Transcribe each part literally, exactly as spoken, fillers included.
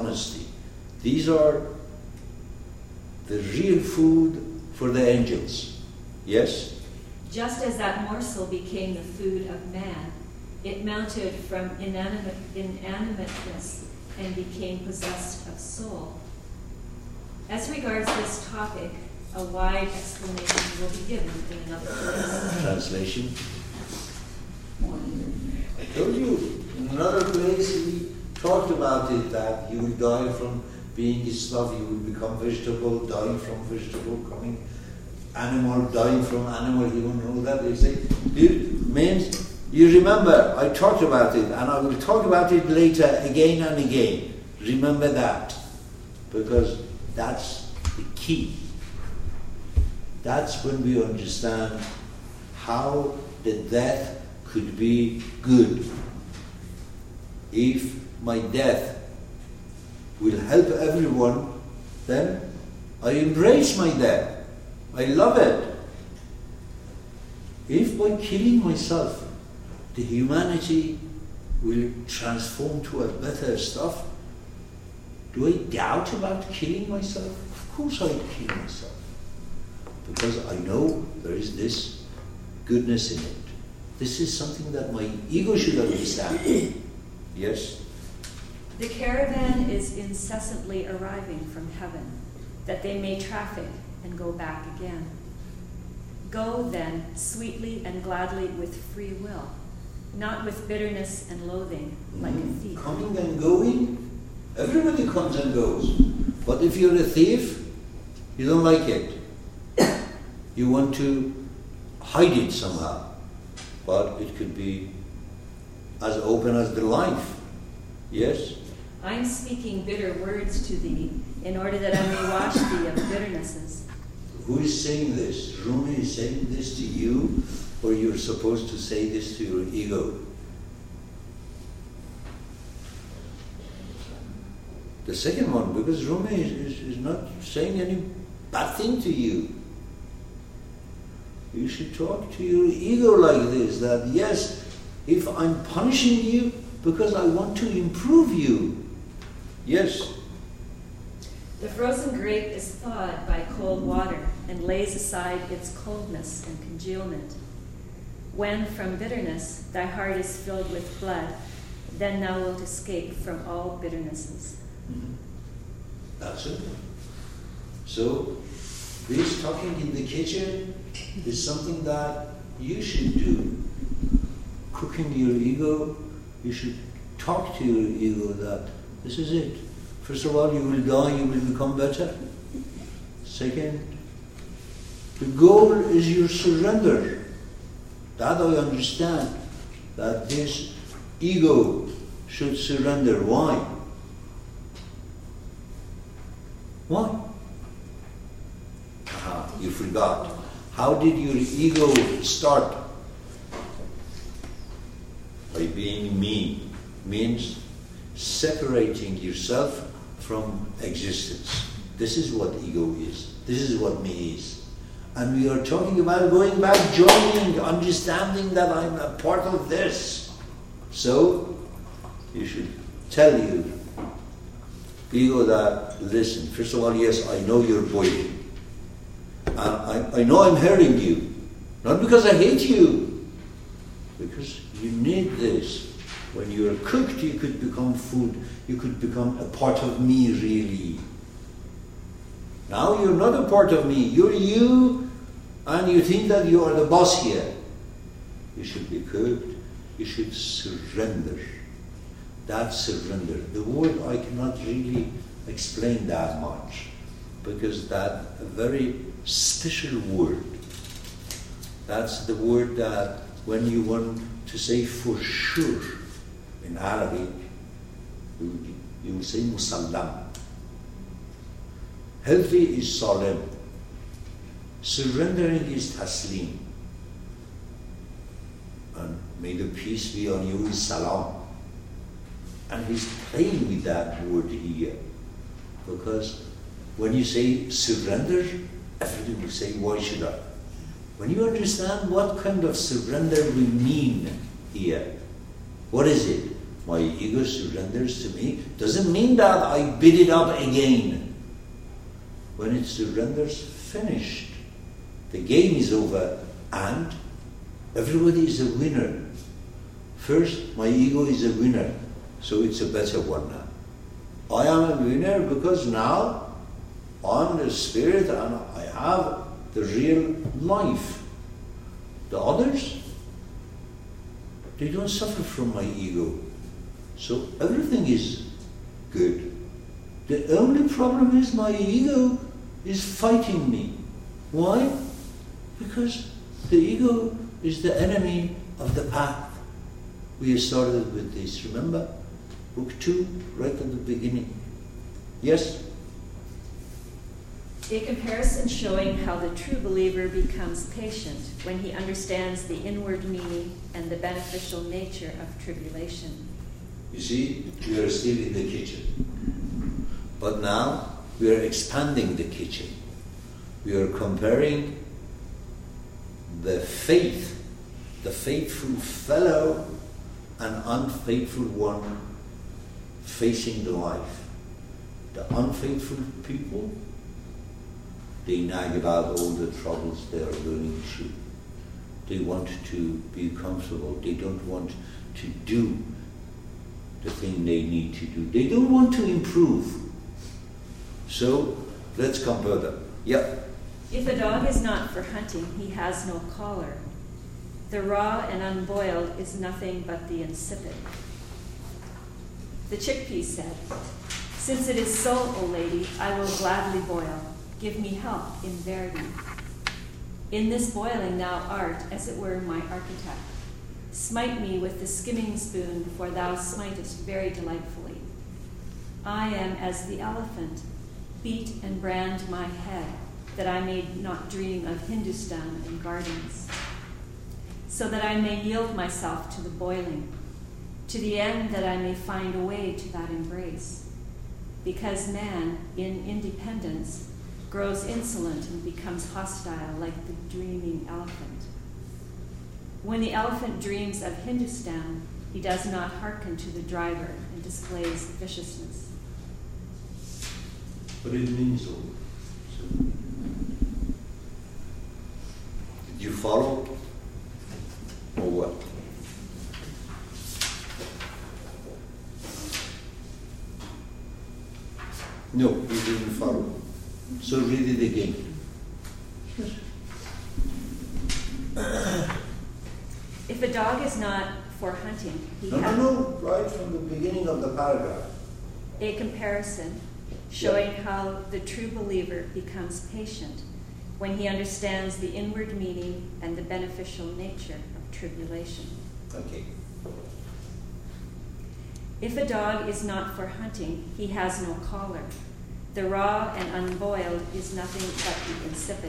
honesty. These are the real food for the angels. Yes? Just as that morsel became the food of man, it mounted from inanimate, inanimateness and became possessed of soul. As regards this topic, a wide explanation will be given in another place. Translation. I told you, in another place we talked about it, that you will die from being stuff, you will become vegetable, dying from vegetable, coming animal, dying from animal, you don't know that. They say, it means, you remember, I talked about it, and I will talk about it later again and again. Remember that, because that's the key. That's when we understand how the death could be good. If my death will help everyone, then I embrace my death. I love it. If by killing myself, the humanity will transform to a better stuff, do I doubt about killing myself? Of course I'd kill myself. Because I know there is this goodness in it. This is something that my ego should understand. Yes? The caravan is incessantly arriving from heaven, that they may traffic and go back again. Go then sweetly and gladly with free will, not with bitterness and loathing, like mm-hmm. a thief. Coming and going, everybody comes and goes. But if you're a thief, you don't like it. You want to hide it somehow. But it could be as open as the life. Yes? I'm speaking bitter words to thee, in order that I may wash thee of bitternesses. Who is saying this? Rumi is saying this to you, or you're supposed to say this to your ego? The second one, because Rumi is, is, is not saying any bad thing to you. You should talk to your ego like this, that yes, if I'm punishing you because I want to improve you. Yes. The frozen grape is thawed by cold water and lays aside its coldness and congealment. When from bitterness thy heart is filled with blood, then thou wilt escape from all bitternesses. Mm-hmm. That's it. So, this talking in the kitchen is something that you should do. Cooking your ego, you should talk to your ego that this is it. First of all, you will die, you will become better. Second, the goal is your surrender. That I understand, that this ego should surrender. Why? Why? Ah, you forgot. How did your ego start? By being me. Means separating yourself from existence. This is what ego is. This is what me is. And we are talking about going back, joining, understanding that I'm a part of this. So, you should tell you, ego, that, listen, first of all, yes, I know you're boiling. And I, I know I'm hurting you. Not because I hate you. Because you need this. When you're cooked, you could become food. You could become a part of me, really. Now you're not a part of me. You're you, and you think that you are the boss here. You should be cooked. You should surrender. That's surrender. The word I cannot really explain that much, because that's a very special word. That's the word that when you want to say for sure, in Arabic, you, you will say musallam. Healthy is salim. Surrendering is taslim. And may the peace be on you is salam. And he's playing with that word here. Because when you say surrender, everybody will say, why should I? When you understand what kind of surrender we mean here, what is it? my ego surrenders to me, doesn't mean that I beat it up again. When it surrenders, finished. The game is over and everybody is a winner. First, my ego is a winner, so it's a better one now. I am a winner because now I'm the spirit and I have the real life. The others, they don't suffer from my ego. So everything is good. The only problem is my ego is fighting me. Why? Because the ego is the enemy of the path. We started with this, remember? Book two, right at the beginning. Yes? A comparison showing how the true believer becomes patient when he understands the inward meaning and the beneficial nature of tribulation. You see, we are still in the kitchen. But now we are expanding the kitchen. We are comparing the faith, the faithful fellow and unfaithful one facing the life. The unfaithful people, they nag about all the troubles they are going through. They want to be comfortable. They don't want to do the thing they need to do. They don't want to improve. So, let's compare them. Yeah. If a dog is not for hunting, he has no collar. The raw and unboiled is nothing but the insipid. The chickpea said, "Since it is so, O lady, I will gladly boil. Give me help in verity. In this boiling thou art, as it were, my architect. Smite me with the skimming spoon, for thou smitest very delightfully. I am as the elephant. Beat and brand my head, that I may not dream of Hindustan and gardens, so that I may yield myself to the boiling, to the end that I may find a way to that embrace. Because man, in independence, grows insolent and becomes hostile like the dreaming elephant. When the elephant dreams of Hindustan, he does not hearken to the driver and displays viciousness." But it means all. So, did you follow? Or what? No, you didn't follow. So read it again. If a dog is not for hunting, he No, has no, no, right from the beginning of the paragraph. a comparison showing how the true believer becomes patient when he understands the inward meaning and the beneficial nature of tribulation. Okay. If a dog is not for hunting, he has no collar. The raw and unboiled is nothing but the insipid.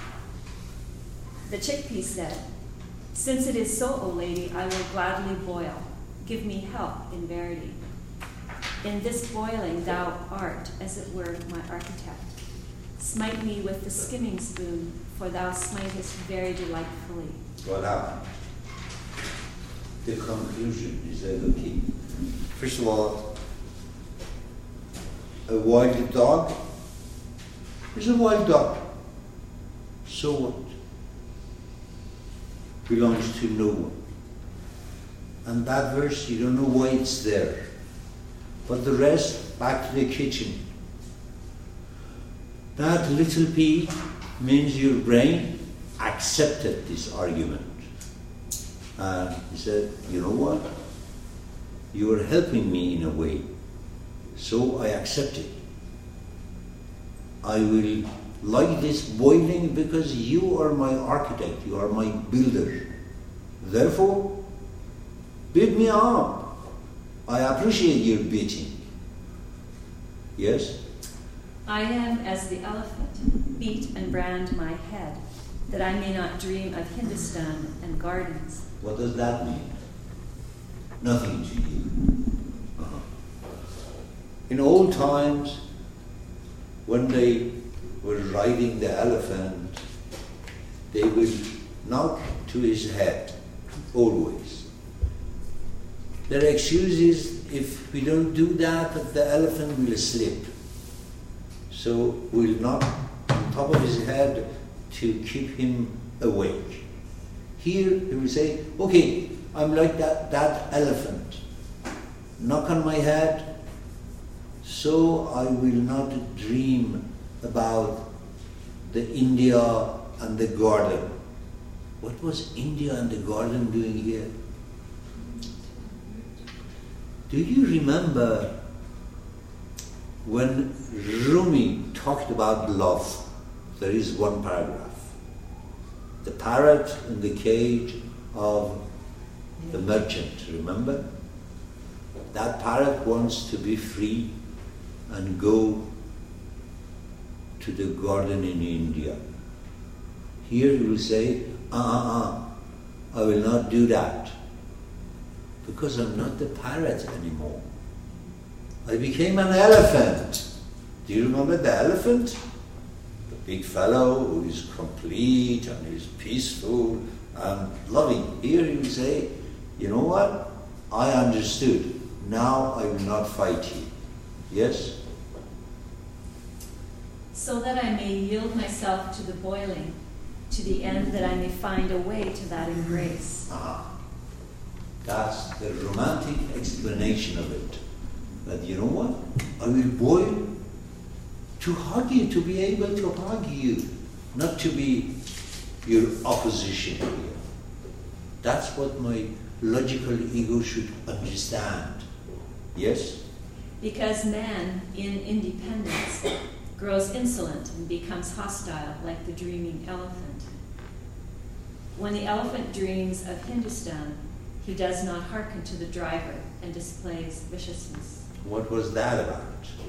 The chickpea said, "Since it is so, O lady, I will gladly boil. Give me help in verity. In this boiling thou art, as it were, my architect. Smite me with the skimming spoon, for thou smitest very delightfully." What happened? The conclusion is that, okay, first of all, a wild dog is a wild dog. So what? Belongs to no one. And that verse, you don't know why it's there. But the rest, back to the kitchen. That little p means your brain accepted this argument. And he said, you know what? You are helping me in a way. So I accept it. I will like this boiling because you are my architect, you are my builder. Therefore, beat me up. I appreciate your beating. Yes? I am as the elephant. Beat and brand my head, that I may not dream of Hindustan and gardens. What does that mean? Nothing to you. Uh-huh. In old times, when they were riding the elephant, they would knock to his head, always. Their excuse is, if we don't do that, the elephant will slip. So we'll knock on top of his head to keep him awake. Here he will say, okay, I'm like that, that elephant. Knock on my head, so I will not dream about the India and the garden. What was India and the garden doing here? Do you remember when Rumi talked about love? There is one paragraph. The parrot in the cage of the merchant, remember? That parrot wants to be free and go to the garden in India. Here he will say, uh-uh-uh, I will not do that, because I'm not the parrot anymore. I became an elephant. Do you remember the elephant? The big fellow who is complete and is peaceful and loving. Here he will say, you know what? I understood. Now I will not fight you. Yes? So that I may yield myself to the boiling, to the end that I may find a way to that embrace. Ah, that's the romantic explanation of it. That, you know what? I will boil to hug you, to be able to hug you, not to be your opposition here. That's what my logical ego should understand. Yes? Because man, in independence, grows insolent and becomes hostile like the dreaming elephant. When the elephant dreams of Hindustan, he does not hearken to the driver and displays viciousness. What was that about?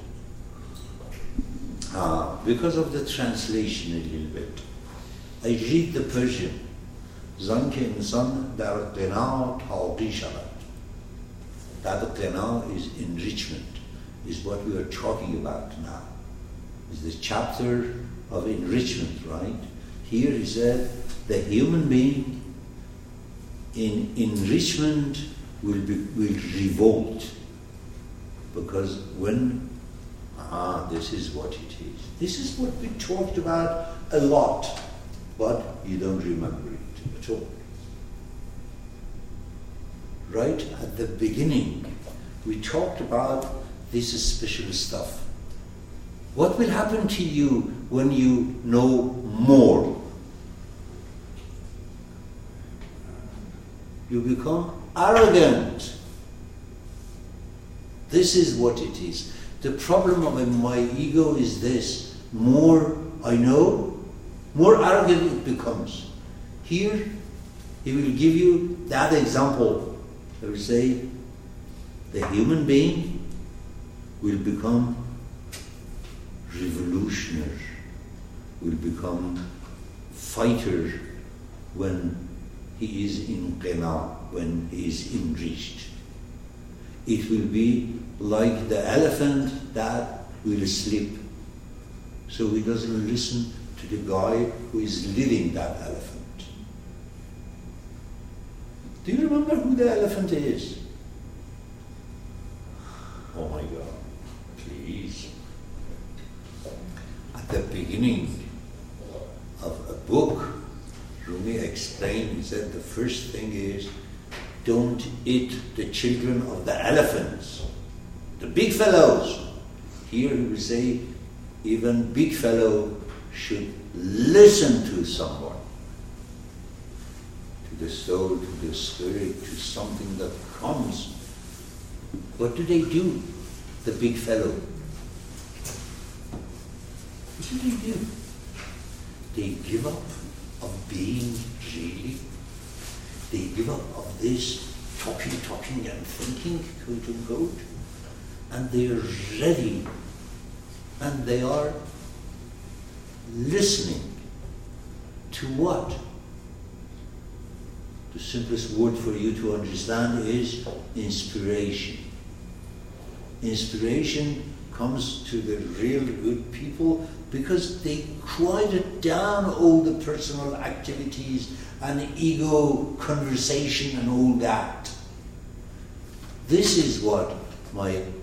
Ah, because of the translation a little bit. I read the Persian. زن که انسان در قنا تاقی شود. That qina is enrichment, is what we are talking about now. Is the chapter of enrichment, right? Here he said the human being in enrichment will be, will revolt, because when ah this is what it is. This is what we talked about a lot, but you don't remember it at all. Right at the beginning, we talked about this special stuff. What will happen to you when you know more? You become arrogant. This is what it is. The problem of my ego is this. More I know, more arrogant it becomes. Here, he will give you that example. He will say, the human being will become revolutionary, will become fighter when he is in qina, when he is enriched. It will be like the elephant that will sleep, so he doesn't listen to the guy who is leading that elephant. Do you remember who the elephant is? Oh my God, please. At the beginning of a book, Rumi explained, he said the first thing is, don't eat the children of the elephants, the big fellows. Here he will say, even big fellow should listen to someone, to the soul, to the spirit, to something that comes. What do they do, the big fellow? What do they do? They give up of being really. They give up of this talking, talking and thinking, quote unquote, and they are ready, and they are listening to what? The simplest word for you to understand is inspiration. Inspiration comes to the real good people because they quieted down all the personal activities and ego conversation and all that. This is what my